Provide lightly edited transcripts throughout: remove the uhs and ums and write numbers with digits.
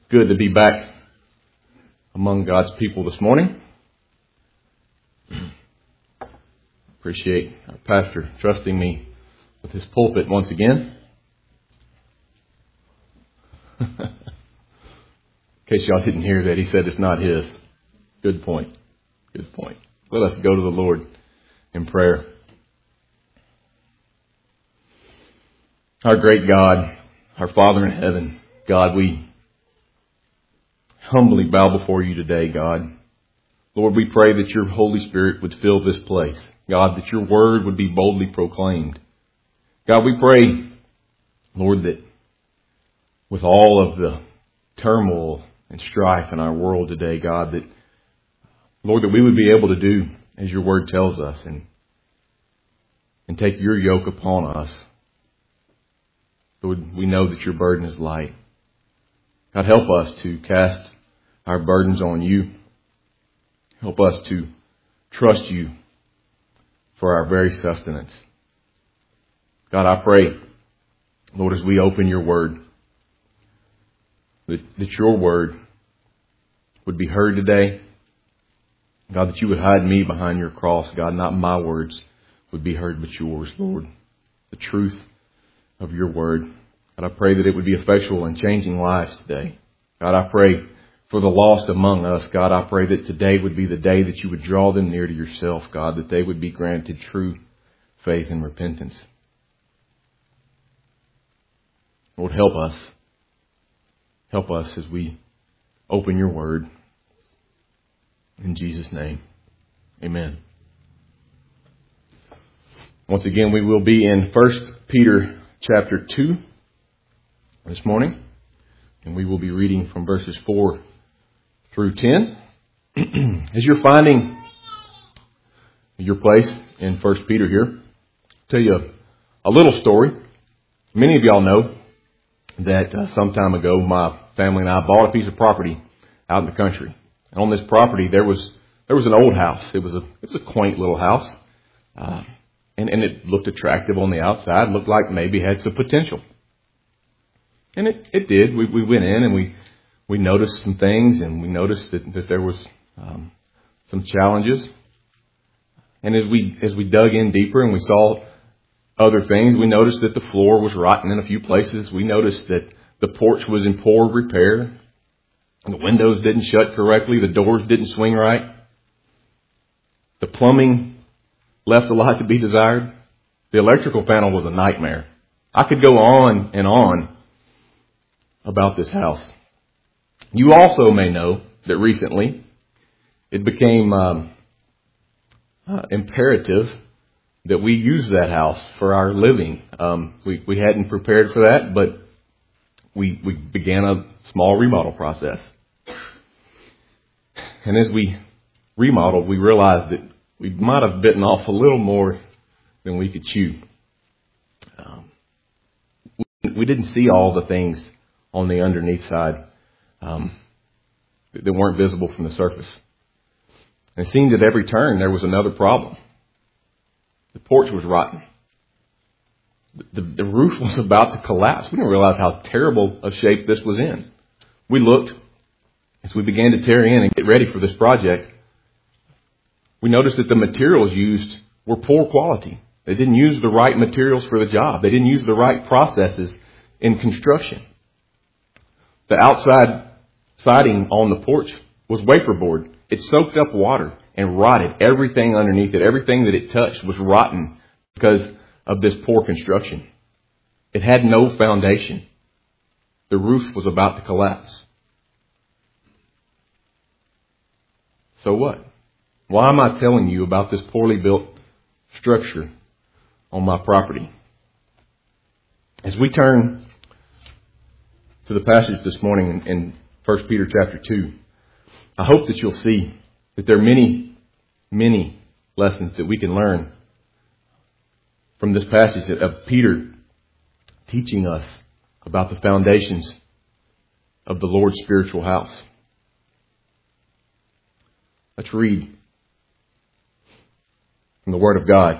Good to be back among God's people this morning. Appreciate our pastor trusting me with his pulpit once again. In case y'all didn't hear that, he said it's not his. Good point. Good point. Let us go to the Lord in prayer. Our great God, our Father in heaven, God, we humbly bow before you today, God. Lord, we pray that your Holy Spirit would fill this place. God, that your word would be boldly proclaimed. God, we pray, Lord, that with all of the turmoil and strife in our world today, God, that, Lord, that we would be able to do as your word tells us and take your yoke upon us. Lord, we know that your burden is light. God, help us to cast our burdens on you. Help us to trust you for our very sustenance. God, I pray, Lord, as we open your word, that your word would be heard today. God, that you would hide me behind your cross. God, not my words would be heard, but yours, Lord. The truth of your word. God, I pray that it would be effectual in changing lives today. God, I pray for the lost among us. God, I pray that today would be the day that you would draw them near to yourself, God, that they would be granted true faith and repentance. Lord, help us. Help us as we open your word. In Jesus' name, amen. Once again, we will be in 1 Peter chapter 2 this morning. And we will be reading from verses 4 through 10. As you're finding your place in 1 Peter here, I'll tell you a little story. Many of y'all know that some time ago, my family and I bought a piece of property out in the country. And on this property, there was an old house. It was a quaint little house. And it looked attractive on the outside. Looked like maybe had some potential. And it did. We went in and we noticed some things, and we noticed that there was some challenges. And as we dug in deeper and we saw other things, we noticed that the floor was rotten in a few places. We noticed that the porch was in poor repair. The windows didn't shut correctly. The doors didn't swing right. The plumbing left a lot to be desired. The electrical panel was a nightmare. I could go on and on about this house. You also may know that recently it became imperative that we use that house for our living. We hadn't prepared for that, but we began a small remodel process. And as we remodeled, we realized that we might have bitten off a little more than we could chew. We didn't see all the things on the underneath side that weren't visible from the surface. And it seemed at every turn there was another problem. The porch was rotten. The roof was about to collapse. We didn't realize how terrible a shape this was in. We looked as we began to tear in and get ready for this project. We noticed that the materials used were poor quality. They didn't use the right materials for the job. They didn't use the right processes in construction. The outside siding on the porch was wafer board. It soaked up water and rotted everything underneath it. Everything that it touched was rotten because of this poor construction. It had no foundation. The roof was about to collapse. So what? Why am I telling you about this poorly built structure on my property? As we turn to the passage this morning in 1 Peter chapter 2, I hope that you'll see that there are many, many lessons that we can learn from this passage of Peter teaching us about the foundations of the Lord's spiritual house. Let's read from the Word of God.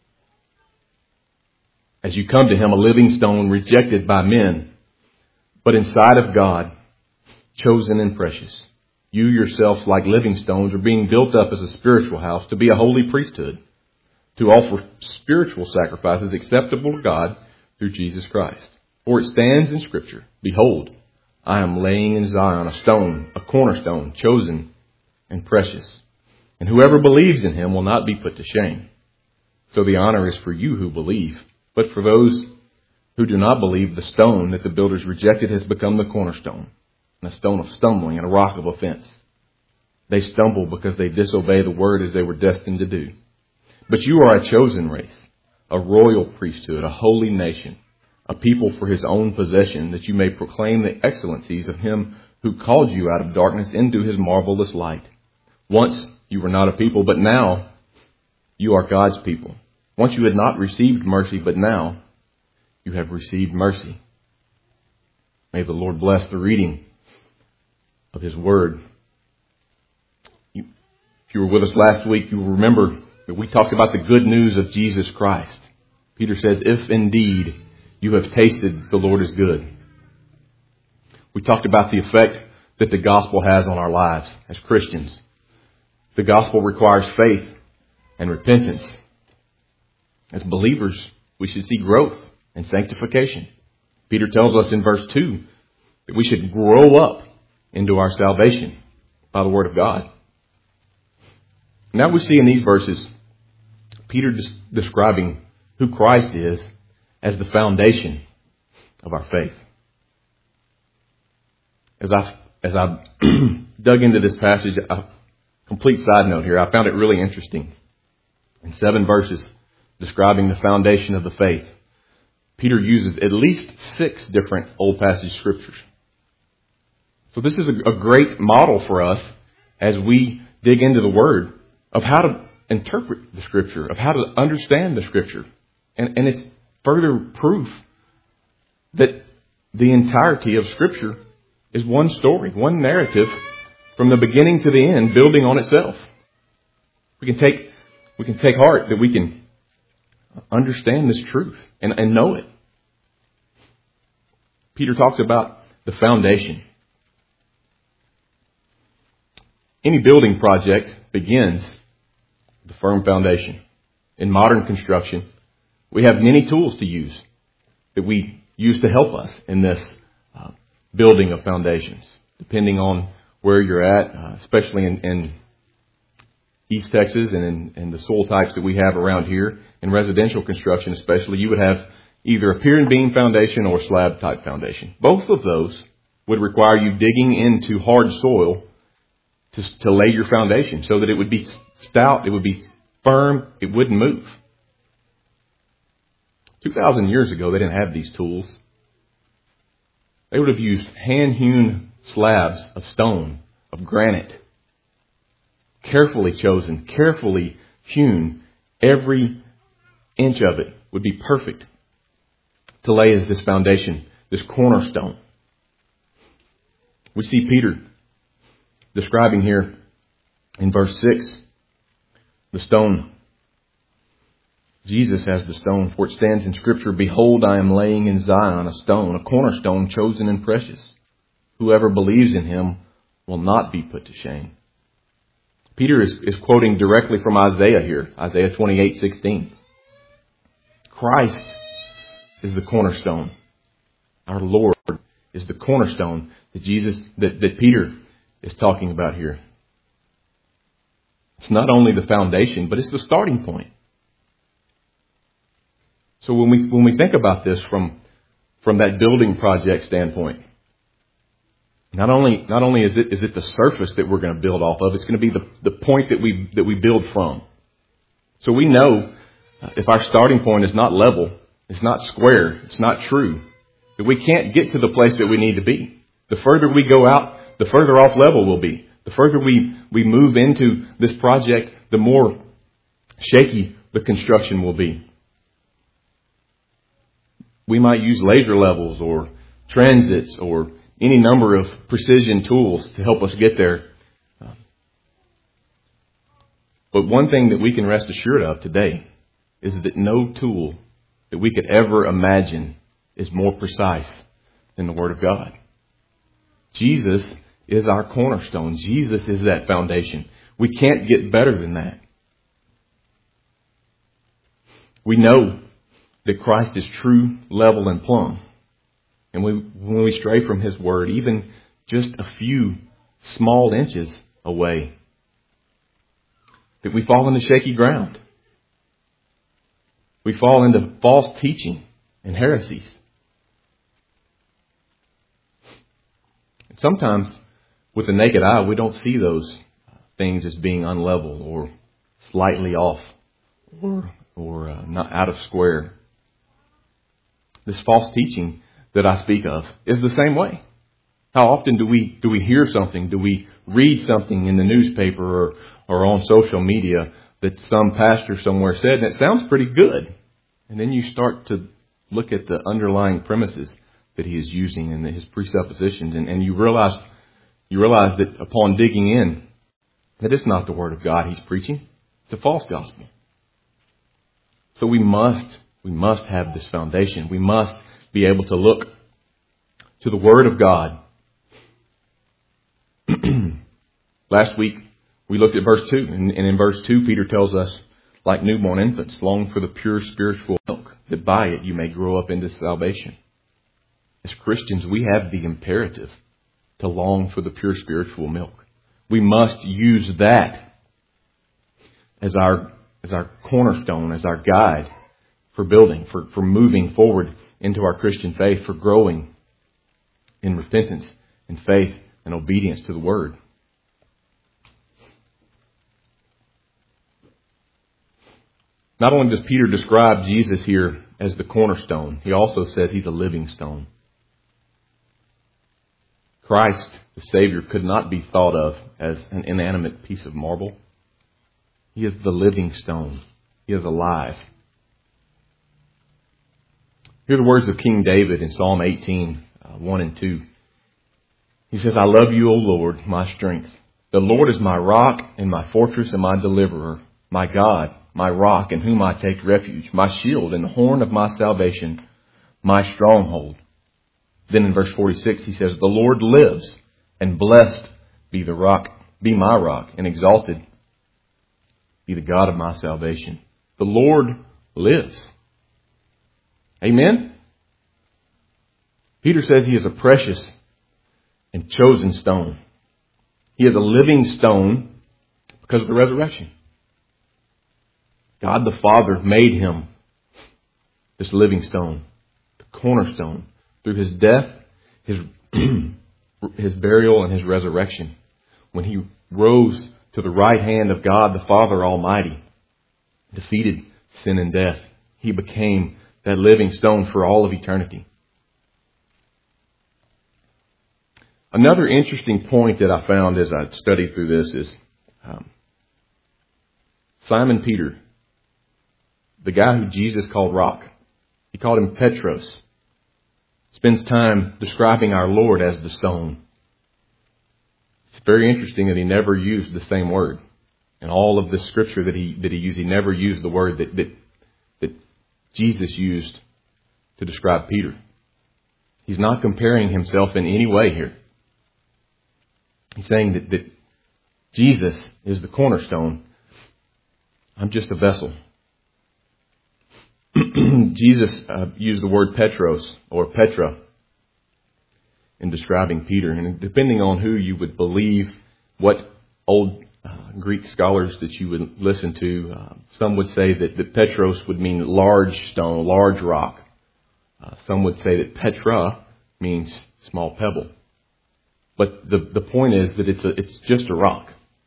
As you come to Him, a living stone rejected by men, but inside of God, chosen and precious. You yourselves, like living stones, are being built up as a spiritual house to be a holy priesthood, to offer spiritual sacrifices acceptable to God through Jesus Christ. For it stands in Scripture, Behold, I am laying in Zion a stone, a cornerstone, chosen and precious. And whoever believes in him will not be put to shame. So the honor is for you who believe. But for those who do not believe, the stone that the builders rejected has become the cornerstone, and a stone of stumbling and a rock of offense. They stumble because they disobey the word as they were destined to do. But you are a chosen race, a royal priesthood, a holy nation, a people for his own possession, that you may proclaim the excellencies of him who called you out of darkness into his marvelous light. Once you were not a people, but now you are God's people. Once you had not received mercy, but now you have received mercy. May the Lord bless the reading of his word. If you were with us last week, you will remember that we talked about the good news of Jesus Christ. Peter says, if indeed you have tasted the Lord is good. We talked about the effect that the gospel has on our lives as Christians. The gospel requires faith and repentance. As believers, we should see growth and sanctification. Peter tells us in verse 2 that we should grow up into our salvation by the word of God. Now we see in these verses Peter describing who Christ is as the foundation of our faith. As I dug into this passage, a complete side note here, I found it really interesting. In 7 verses describing the foundation of the faith, Peter uses at least 6 different Old Passage scriptures. So this is a great model for us as we dig into the Word of how to interpret the Scripture, of how to understand the Scripture. And it's further proof that the entirety of Scripture is one story, one narrative from the beginning to the end, building on itself. We can take heart that we can understand this truth and know it. Peter talks about the foundation. Any building project begins with a firm foundation. In modern construction, we have many tools to use that we use to help us in this building of foundations, depending on where you're at, especially in East Texas and in the soil types that we have around here. In residential construction especially, you would have either a pier and beam foundation or slab type foundation. Both of those would require you digging into hard soil to lay your foundation so that it would be stout, it would be firm, it wouldn't move. 2,000 years ago, they didn't have these tools. They would have used hand-hewn slabs of stone, of granite, carefully chosen, carefully hewn. Every inch of it would be perfect to lay as this foundation, this cornerstone. We see Peter describing here in verse 6, the stone. Jesus has the stone, for it stands in Scripture, Behold, I am laying in Zion a stone, a cornerstone, chosen and precious. Whoever believes in him will not be put to shame. Peter is quoting directly from Isaiah here, Isaiah 28:16. Christ is the cornerstone. Our Lord is the cornerstone that Peter is talking about here. It's not only the foundation, but it's the starting point. So when we think about this from that building project standpoint, not only is it the surface that we're going to build off of, it's going to be the point that we build from. So we know if our starting point is not level, it's not square, it's not true, that we can't get to the place that we need to be. The further we go out, the further off level we'll be. The further we move into this project, the more shaky the construction will be. We might use laser levels or transits or any number of precision tools to help us get there. But one thing that we can rest assured of today is that no tool that we could ever imagine is more precise than the Word of God. Jesus is our cornerstone. Jesus is that foundation. We can't get better than that. We know that Christ is true, level, and plumb. And when we stray from His Word, even just a few small inches away, that we fall into shaky ground. We fall into false teaching and heresies. And sometimes, with the naked eye, we don't see those things as being unlevel or slightly off or not out of square. This false teaching that I speak of is the same way. How often do we hear something? Do we read something in the newspaper or on social media that some pastor somewhere said, and it sounds pretty good. And then you start to look at the underlying premises that he is using and his presuppositions, and you realize that upon digging in, that it's not the Word of God he's preaching. It's a false gospel. So we must have this foundation. We must be able to look to the Word of God. Last week, we looked at verse 2. And in verse 2, Peter tells us, like newborn infants, long for the pure spiritual milk, that by it you may grow up into salvation. As Christians, we have the imperative to long for the pure spiritual milk. We must use that as our cornerstone, as our guide for building, for moving forward into our Christian faith, for growing in repentance and faith and obedience to the Word. Not only does Peter describe Jesus here as the cornerstone, he also says he's a living stone. Christ, the Savior, could not be thought of as an inanimate piece of marble. He is the living stone. He is alive. Hear the words of King David in Psalm 18, 1 and 2. He says, I love you, O Lord, my strength. The Lord is my rock and my fortress and my deliverer, my God, my rock in whom I take refuge, my shield and the horn of my salvation, my stronghold. Then in verse 46 he says, the Lord lives, and blessed be my rock, and exalted be the God of my salvation. The Lord lives. Amen? Peter says he is a precious and chosen stone. He is a living stone because of the resurrection. God the Father made him this living stone, the cornerstone, through his death, his burial, and his resurrection. When he rose to the right hand of God the Father Almighty, defeated sin and death, he became that living stone for all of eternity. Another interesting point that I found as I studied through this is Simon Peter, the guy who Jesus called Rock. He called him Petros. Spends time describing our Lord as the stone. It's very interesting that he never used the same word. In all of the scripture that he used, he never used the word that Jesus used to describe Peter. He's not comparing himself in any way here. He's saying that Jesus is the cornerstone. I'm just a vessel. Jesus used the word Petros or Petra in describing Peter. And depending on who you would believe, what old Greek scholars that you would listen to, some would say that Petros would mean large stone, large rock. Some would say that Petra means small pebble. But the point is that it's just a rock.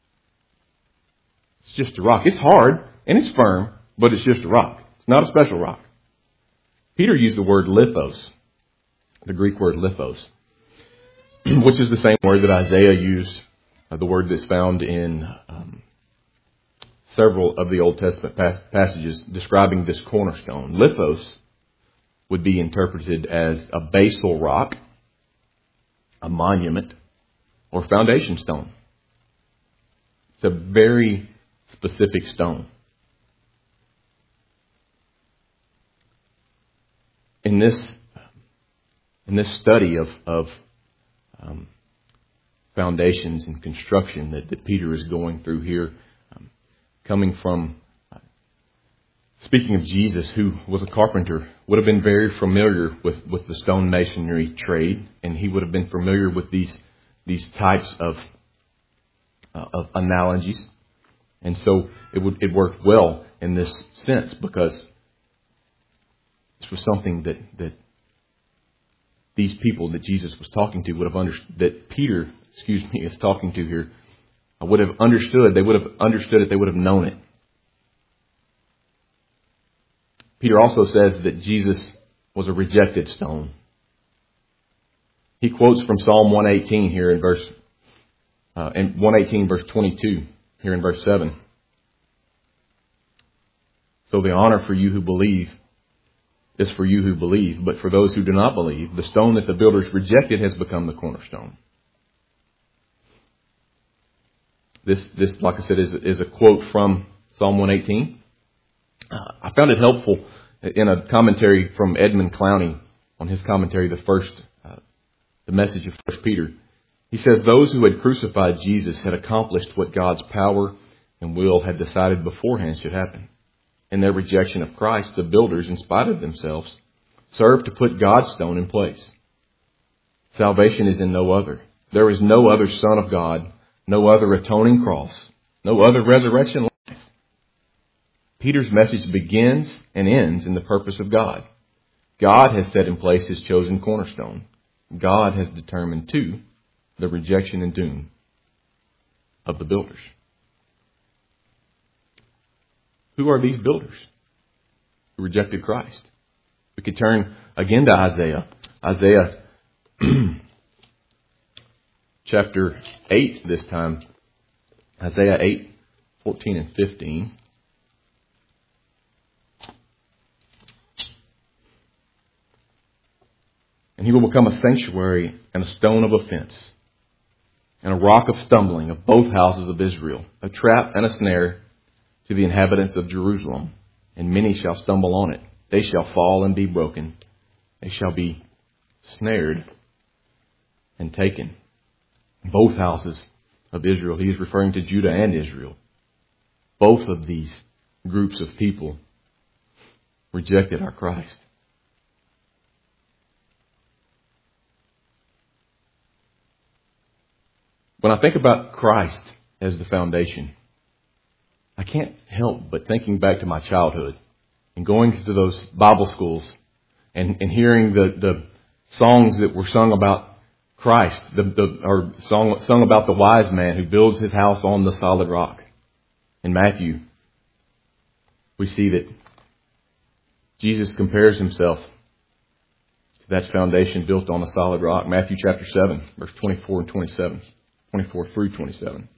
It's just a rock. It's hard and it's firm, but it's just a rock. It's not a special rock. Peter used the word lithos, the Greek word lithos, which is the same word that Isaiah used, the word that's found in several of the Old Testament passages describing this cornerstone. Lithos would be interpreted as a basal rock, a monument, or foundation stone. It's a very specific stone. In this study of foundations and construction that Peter is going through here, coming from, speaking of Jesus, who was a carpenter, would have been very familiar with the stone masonry trade, and he would have been familiar with these types of analogies. And so it worked well in this sense, because this was something that these people that Jesus was talking to would have understood, that Peter, is talking to here, would have understood. They would have understood it. They would have known it. Peter also says that Jesus was a rejected stone. He quotes from Psalm 118 here in 118 verse 22 here in verse 7. So the honor for you who believe is for you who believe, but for those who do not believe, the stone that the builders rejected has become the cornerstone. This, like I said, is a quote from Psalm 118. I found it helpful in a commentary from Edmund Clowney on his commentary, the message of 1 Peter. He says, those who had crucified Jesus had accomplished what God's power and will had decided beforehand should happen. In their rejection of Christ, the builders, in spite of themselves, served to put God's stone in place. Salvation is in no other. There is no other Son of God, no other atoning cross, no other resurrection life. Peter's message begins and ends in the purpose of God. God has set in place His chosen cornerstone. God has determined, too, the rejection and doom of the builders. Who are these builders who rejected Christ? We could turn again to Isaiah. Isaiah chapter 8 this time. Isaiah 8, 14 and 15. And he will become a sanctuary and a stone of offense, and a rock of stumbling of both houses of Israel, a trap and a snare to the inhabitants of Jerusalem, and many shall stumble on it. They shall fall and be broken. They shall be snared and taken. Both houses of Israel. He is referring to Judah and Israel. Both of these groups of people rejected our Christ. When I think about Christ as the foundation, I can't help but thinking back to my childhood and going to those Bible schools and hearing the songs that were sung about Christ, or sung about the wise man who builds his house on the solid rock. In Matthew, we see that Jesus compares himself to that foundation built on a solid rock. Matthew chapter 7, verse 24 and 27, 24 through 27.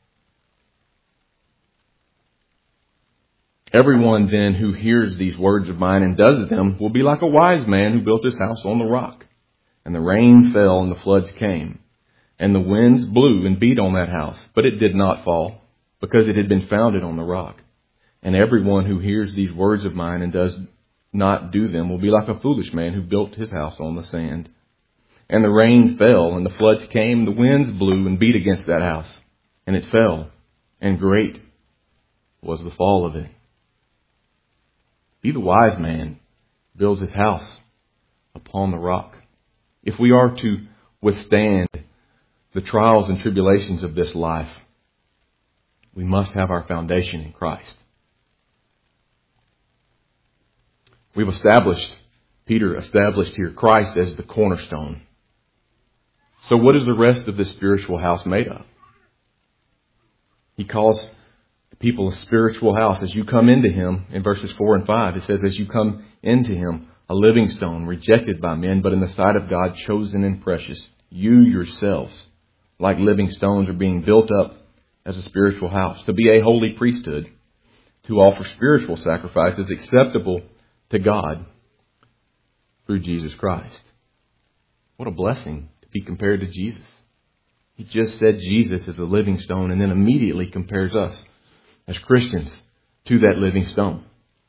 Everyone then who hears these words of mine and does them will be like a wise man who built his house on the rock. And the rain fell and the floods came. And the winds blew and beat on that house. But it did not fall, because it had been founded on the rock. And everyone who hears these words of mine and does not do them will be like a foolish man who built his house on the sand. And the rain fell and the floods came. The winds blew and beat against that house. And it fell. And great was the fall of it. He, the wise man, builds his house upon the rock. If we are to withstand the trials and tribulations of this life, we must have our foundation in Christ. Peter established here Christ as the cornerstone. So what is the rest of this spiritual house made of? He calls people a spiritual house. As you come into Him, in verses 4 and 5, it says, as you come into Him, a living stone, rejected by men, but in the sight of God, chosen and precious. You yourselves, like living stones, are being built up as a spiritual house, to be a holy priesthood, to offer spiritual sacrifices acceptable to God through Jesus Christ. What a blessing to be compared to Jesus. He just said Jesus is a living stone, and then immediately compares us as Christians to that living stone.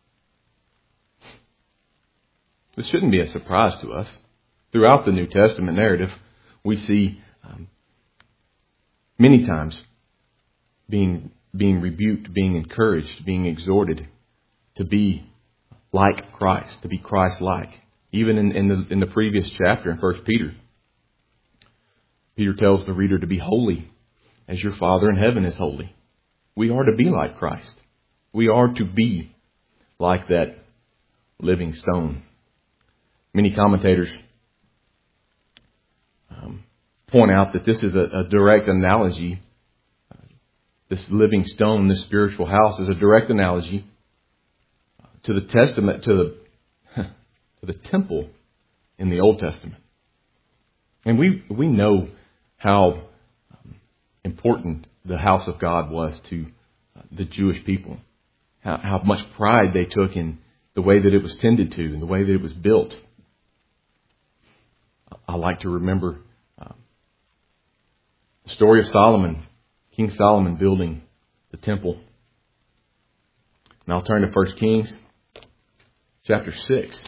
This shouldn't be a surprise to us. Throughout the New Testament narrative, we see many times being rebuked, being encouraged, being exhorted to be like Christ, to be Christ-like. Even in the previous chapter in 1 Peter, Peter tells the reader to be holy as your Father in heaven is holy. We are to be like Christ. We are to be like that living stone. Many commentators point out that this is a direct analogy. This living stone, this spiritual house, is a direct analogy to the Testament, to the temple in the Old Testament. And we know how important the house of God was to the Jewish people. How much pride they took in the way that it was tended to and the way that it was built. I like to remember the story of Solomon, King Solomon building the temple. And I'll turn to 1 Kings chapter 6.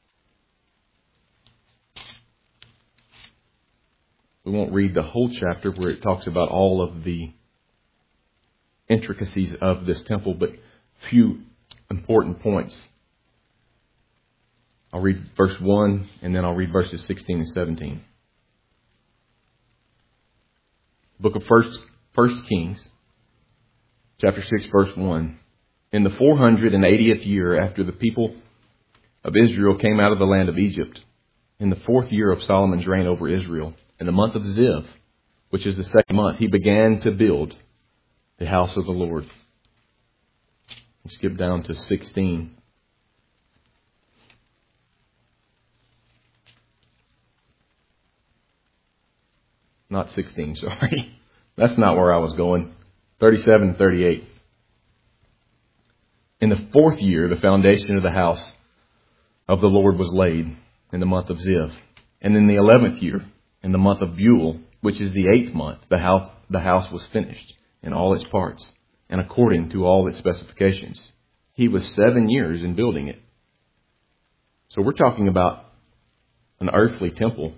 We won't read the whole chapter where it talks about all of the intricacies of this temple, but a few important points. I'll read verse 1 and then I'll read verses 16 and 17. Book of First Kings, chapter 6, verse 1. In the 480th year after the people of Israel came out of the land of Egypt, in the 4th year of Solomon's reign over Israel, in the month of Ziv, which is the 2nd month, he began to build the house of the Lord. Skip down to 16. Not 16, sorry. That's not where I was going. 37 and 38. In the 4th year, the foundation of the house of the Lord was laid in the month of Ziv. And in the 11th year, in the month of Bul, which is the 8th month, the house was finished in all its parts, and according to all its specifications. He was 7 years in building it. So we're talking about an earthly temple.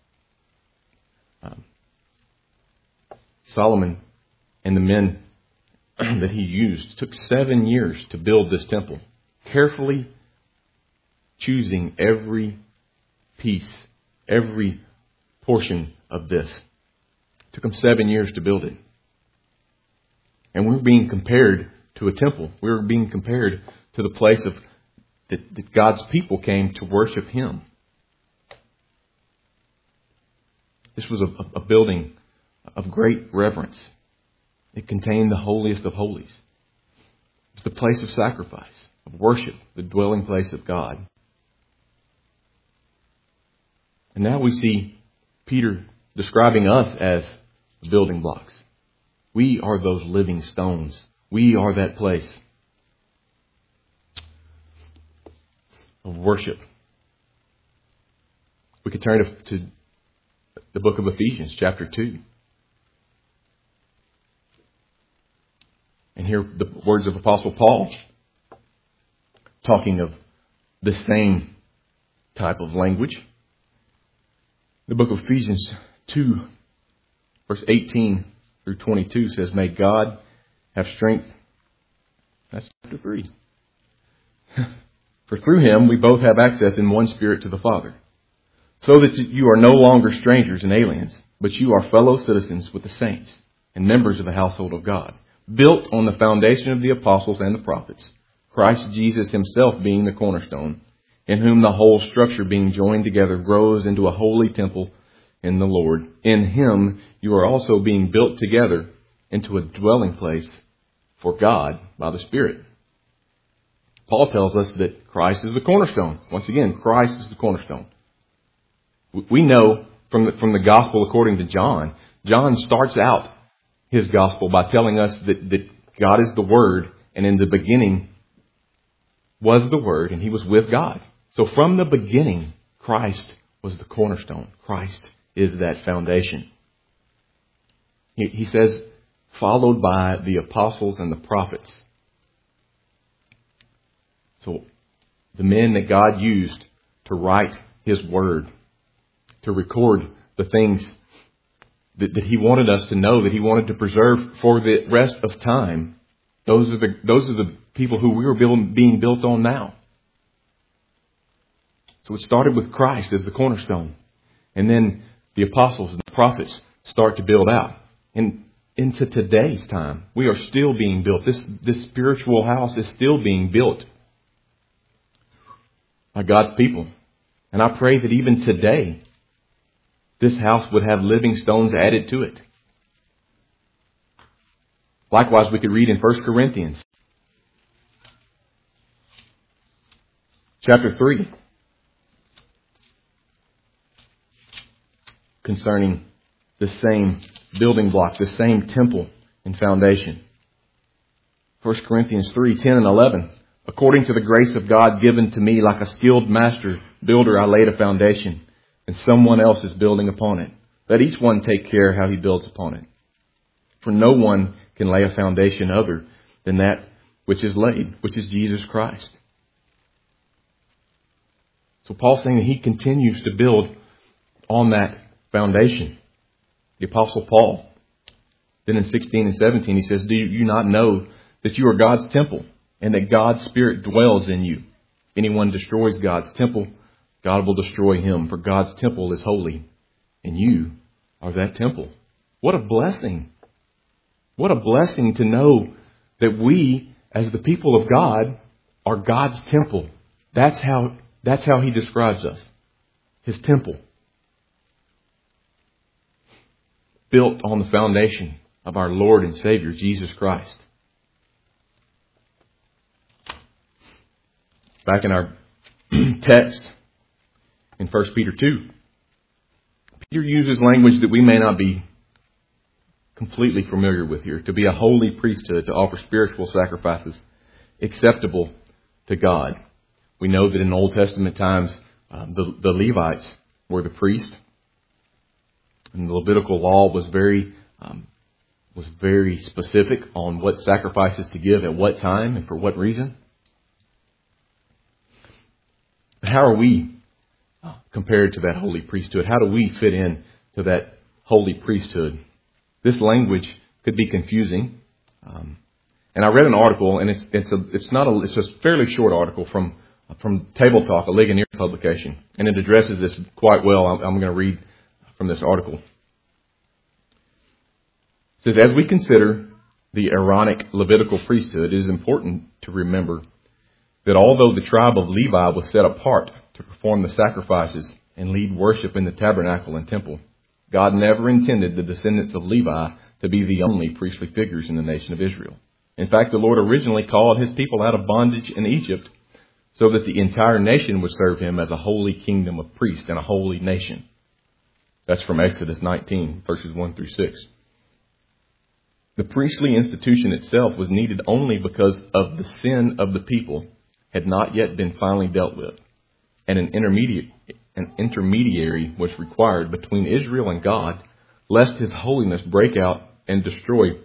Solomon and the men that he used took 7 years to build this temple, carefully choosing every piece, every portion of this. It took them 7 years to build it. And we're being compared to a temple. We're being compared to the place that God's people came to worship Him. This was a building of great reverence. It contained the holiest of holies. It was the place of sacrifice, of worship, the dwelling place of God. And now we see Peter describing us as the building blocks. We are those living stones. We are that place of worship. We could turn to the book of Ephesians, chapter 2. And hear the words of Apostle Paul talking of the same type of language. The book of Ephesians 2, verse 18 through 22 says, "May God have strength." That's chapter 3. "For through Him we both have access in one Spirit to the Father, so that you are no longer strangers and aliens, but you are fellow citizens with the saints and members of the household of God, built on the foundation of the apostles and the prophets, Christ Jesus Himself being the cornerstone, in whom the whole structure being joined together grows into a holy temple in the Lord. In Him you are also being built together into a dwelling place for God by the Spirit." Paul tells us that Christ is the cornerstone. Once again, Christ is the cornerstone. We know from the gospel according to John, John starts out his gospel by telling us that God is the Word, and in the beginning was the Word, and He was with God. So from the beginning, Christ was the cornerstone. Christ is that foundation. He says, followed by the apostles and the prophets. So the men that God used to write His Word, to record the things that He wanted us to know, that He wanted to preserve for the rest of time. Those are the people who we were being built on now. So it started with Christ as the cornerstone. And then the apostles and the prophets start to build out. And into today's time, we are still being built. This spiritual house is still being built by God's people. And I pray that even today, this house would have living stones added to it. Likewise, we could read in 1 Corinthians chapter 3 concerning the same building block, the same temple and foundation. 1 Corinthians 3, 10 and 11. According to the grace of God given to me, like a skilled master builder, I laid a foundation, and someone else is building upon it. Let each one take care how he builds upon it. For no one can lay a foundation other than that which is laid, which is Jesus Christ. So Paul's saying that he continues to build on that foundation. The Apostle Paul, then in 16 and 17, he says, do you not know that you are God's temple and that God's Spirit dwells in you? If anyone destroys God's temple, God will destroy him, for God's temple is holy, and you are that temple. What a blessing. What a blessing to know that we, as the people of God, are God's temple. That's how He describes us. His temple. Built on the foundation of our Lord and Savior, Jesus Christ. Back in our text, in 1 Peter 2, Peter uses language that we may not be completely familiar with here. To be a holy priesthood, to offer spiritual sacrifices acceptable to God. We know that in Old Testament times, the Levites were the priests. And the Levitical law was very specific on what sacrifices to give at what time and for what reason. How are we compared to that holy priesthood? How do we fit in to that holy priesthood? This language could be confusing. And I read an article, and it's a fairly short article from Table Talk, a Ligonier publication, and it addresses this quite well. I'm going to read from this article. It says, as we consider the Aaronic Levitical priesthood, it is important to remember that although the tribe of Levi was set apart to perform the sacrifices and lead worship in the tabernacle and temple, God never intended the descendants of Levi to be the only priestly figures in the nation of Israel. In fact, the Lord originally called His people out of bondage in Egypt so that the entire nation would serve Him as a holy kingdom of priests and a holy nation. That's from Exodus 19, verses 1 through 6. The priestly institution itself was needed only because of the sin of the people had not yet been finally dealt with, and an intermediary was required between Israel and God, lest His holiness break out and destroy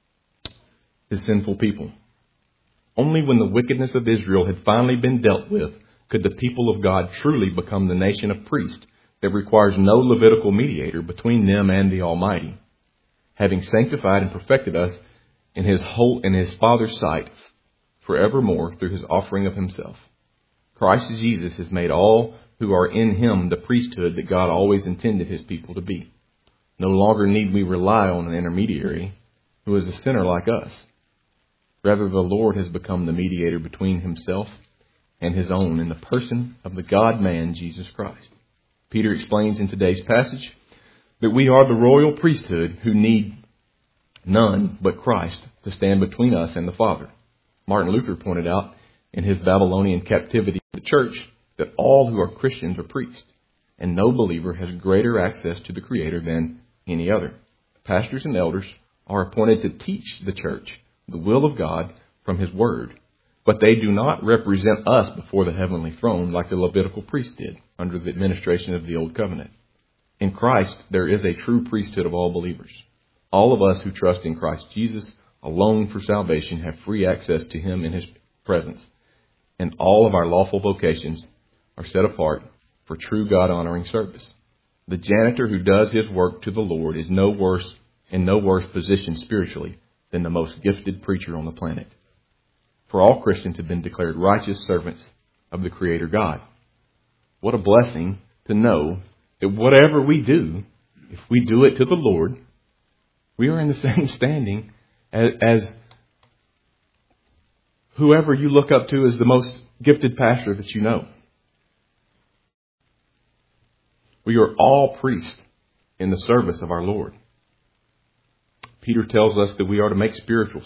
His sinful people. Only when the wickedness of Israel had finally been dealt with could the people of God truly become the nation of priests that requires no Levitical mediator between them and the Almighty, having sanctified and perfected us in His Father's sight forevermore through His offering of Himself. Christ Jesus has made all who are in Him the priesthood that God always intended His people to be. No longer need we rely on an intermediary who is a sinner like us. Rather, the Lord has become the mediator between Himself and His own in the person of the God-man, Jesus Christ. Peter explains in today's passage that we are the royal priesthood who need none but Christ to stand between us and the Father. Martin Luther pointed out in his Babylonian captivity of the church that all who are Christians are priests, and no believer has greater access to the Creator than any other. Pastors and elders are appointed to teach the church the will of God from His Word, but they do not represent us before the heavenly throne like the Levitical priest did under the administration of the Old Covenant. In Christ, there is a true priesthood of all believers. All of us who trust in Christ Jesus alone for salvation have free access to Him in His presence, and all of our lawful vocations are set apart for true God-honoring service. The janitor who does his work to the Lord is no worse position spiritually than the most gifted preacher on the planet. For all Christians have been declared righteous servants of the Creator God. What a blessing to know that whatever we do, if we do it to the Lord, we are in the same standing as whoever you look up to as the most gifted pastor that you know. We are all priests in the service of our Lord. Peter tells us that we are to make spiritual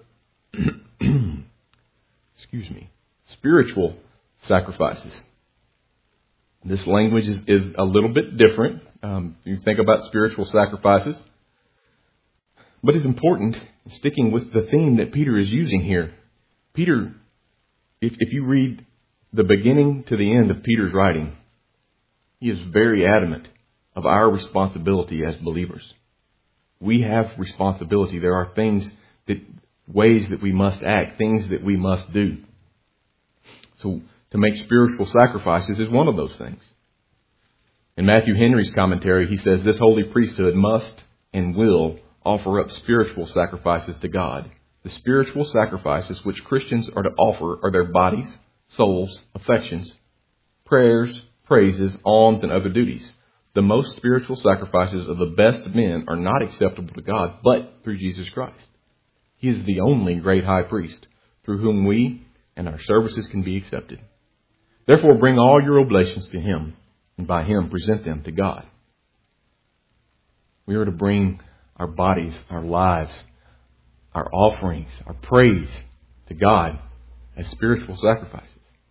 sacrifices. This language is a little bit different. You think about spiritual sacrifices. But it's important, sticking with the theme that Peter is using here. Peter, if you read the beginning to the end of Peter's writing, he is very adamant of our responsibility as believers. We have responsibility. There are ways that we must act, things that we must do. So to make spiritual sacrifices is one of those things. In Matthew Henry's commentary, he says, this holy priesthood must and will offer up spiritual sacrifices to God. The spiritual sacrifices which Christians are to offer are their bodies, souls, affections, prayers, praises, alms, and other duties. The most spiritual sacrifices of the best men are not acceptable to God, but through Jesus Christ. He is the only great high priest through whom we and our services can be accepted. Therefore, bring all your oblations to Him, and by Him present them to God. We are to bring our bodies, our lives, our offerings, our praise to God as spiritual sacrifices.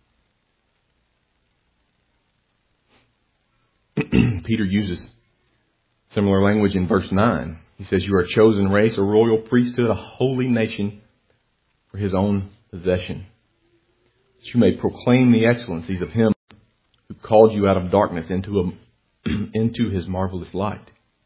Peter uses similar language in verse 9. He says, you are a chosen race, a royal priesthood, a holy nation for His own possession, that you may proclaim the excellencies of Him who called you out of darkness into His marvelous light.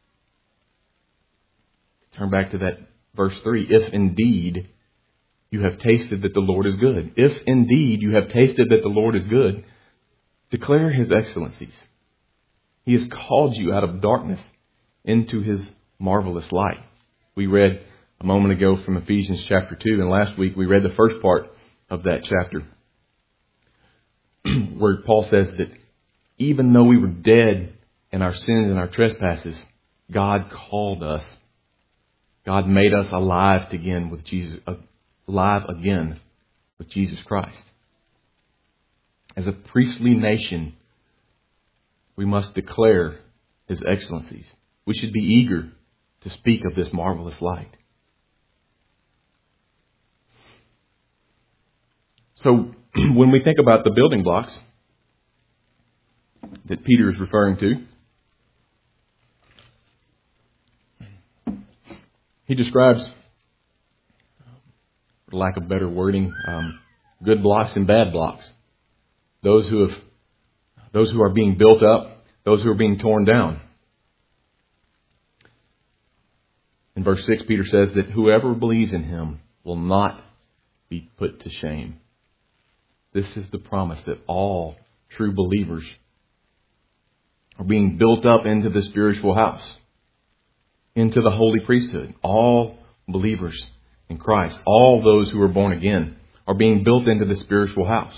Turn back to that verse 3. If indeed you have tasted that the Lord is good. If indeed you have tasted that the Lord is good, declare His excellencies. He has called you out of darkness into His marvelous light. We read a moment ago from Ephesians chapter 2, and last week we read the first part of that chapter, where Paul says that even though we were dead in our sins and our trespasses, God called us. God made us alive again with Jesus Christ. As a priestly nation, we must declare His excellencies. We should be eager to speak of this marvelous light. So, when we think about the building blocks that Peter is referring to, he describes, for lack of better wording, good blocks and bad blocks. Those who are being built up, those who are being torn down. In verse 6, Peter says that whoever believes in Him will not be put to shame. This is the promise that all true believers are being built up into the spiritual house, into the holy priesthood. All believers in Christ, all those who are born again, are being built into the spiritual house.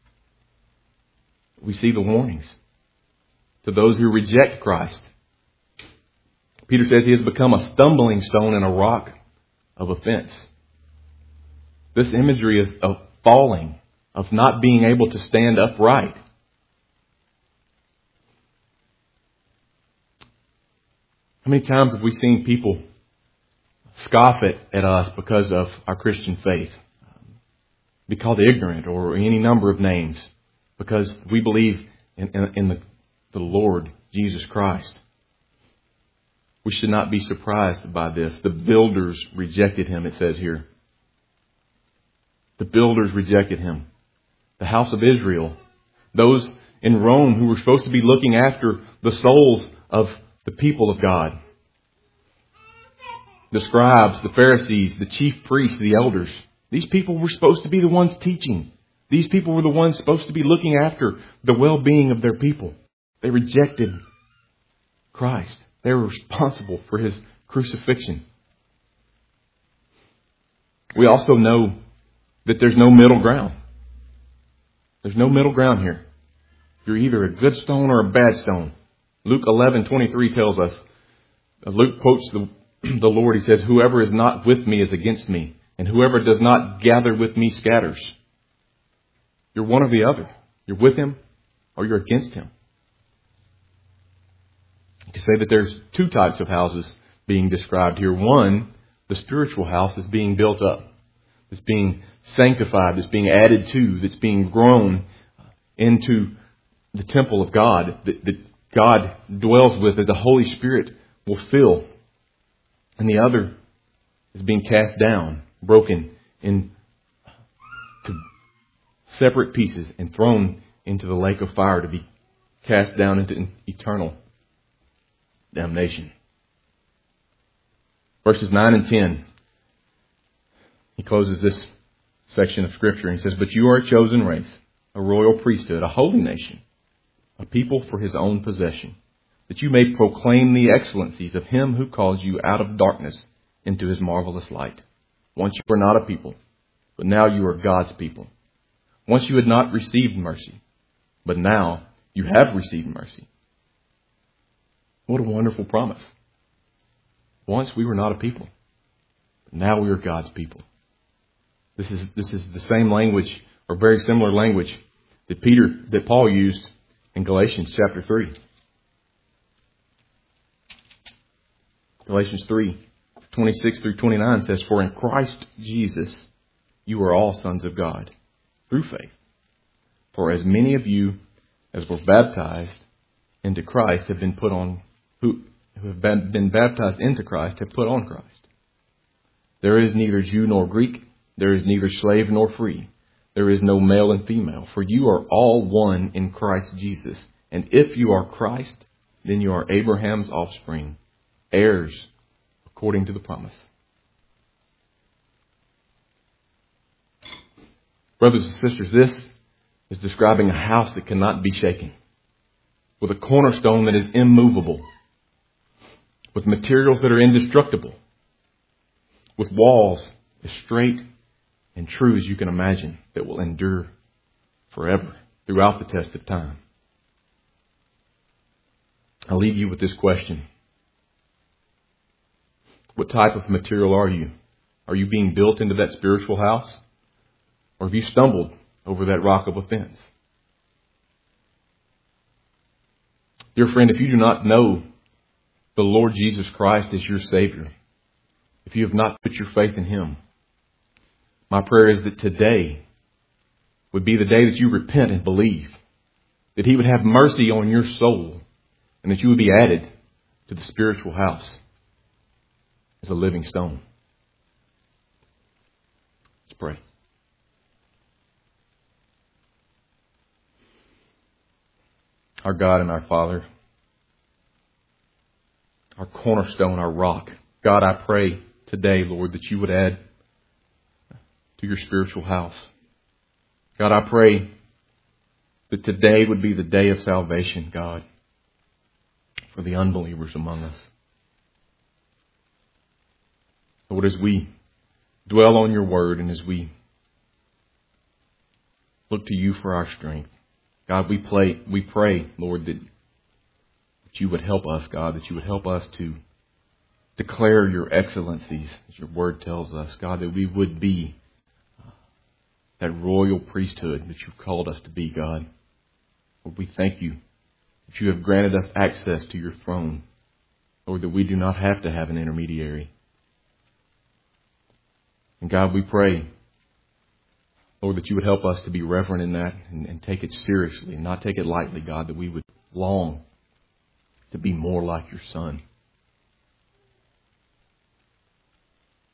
We see the warnings to those who reject Christ. Peter says he has become a stumbling stone and a rock of offense. This imagery is of falling, of not being able to stand upright. How many times have we seen people scoff at us because of our Christian faith? Be called ignorant or any number of names because we believe in the Lord Jesus Christ. We should not be surprised by this. The builders rejected Him, it says here. The builders rejected Him. The house of Israel, those in Rome who were supposed to be looking after the souls of the people of God. The scribes, the Pharisees, the chief priests, the elders. These people were supposed to be the ones teaching. These people were the ones supposed to be looking after the well-being of their people. They rejected Christ. They were responsible for His crucifixion. We also know that there's no middle ground. There's no middle ground here. You're either a good stone or a bad stone. Luke 11:23 tells us, Luke quotes the Lord. He says, "Whoever is not with me is against me, and whoever does not gather with me scatters." You're one or the other. You're with Him or you're against Him. You can say that there's two types of houses being described here. One, the spiritual house is being built up. It's being sanctified. It's being added to. That's being grown into the temple of God that God dwells with, that the Holy Spirit will fill. And the other is being cast down, broken into separate pieces and thrown into the lake of fire to be cast down into eternal damnation. Verses 9 and 10. He closes this section of Scripture and he says, "But you are a chosen race, a royal priesthood, a holy nation, a people for His own possession, that you may proclaim the excellencies of Him who calls you out of darkness into His marvelous light. Once you were not a people, but now you are God's people. Once you had not received mercy, but now you have received mercy." What a wonderful promise. Once we were not a people, but now we are God's people. This is the same language, or very similar language, that Paul used in Galatians chapter 3. Galatians 3:26 through 29 says, "For in Christ Jesus you are all sons of God, through faith. For as many of you as were baptized into Christ have been put on, who have been baptized into Christ have put on Christ. There is neither Jew nor Greek, there is neither slave nor free, there is no male and female, for you are all one in Christ Jesus. And if you are Christ, then you are Abraham's offspring, heirs according to the promise." Brothers and sisters, this is describing a house that cannot be shaken, with a cornerstone that is immovable, with materials that are indestructible, with walls as straight and true as you can imagine, that will endure forever throughout the test of time. I'll leave you with this question. What type of material are you? Are you being built into that spiritual house? Or have you stumbled over that rock of offense? Dear friend, if you do not know the Lord Jesus Christ as your Savior, if you have not put your faith in Him, my prayer is that today would be the day that you repent and believe, that He would have mercy on your soul, and that you would be added to the spiritual house as a living stone. Let's pray. Our God and our Father, our cornerstone, our rock. God, I pray today, Lord, that you would add to your spiritual house. God, I pray that today would be the day of salvation, God, for the unbelievers among us. Lord, as we dwell on your word and as we look to you for our strength, God, we pray, Lord, that you would help us, God, that you would help us to declare your excellencies, as your word tells us, God, that we would be that royal priesthood that you've called us to be, God. Lord, we thank you that you have granted us access to your throne, Lord, that we do not have to have an intermediary. And God, we pray, Lord, that you would help us to be reverent in that and take it seriously and not take it lightly, God, that we would long to be more like your Son.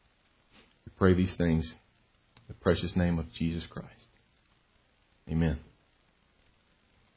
We pray these things in the precious name of Jesus Christ. Amen.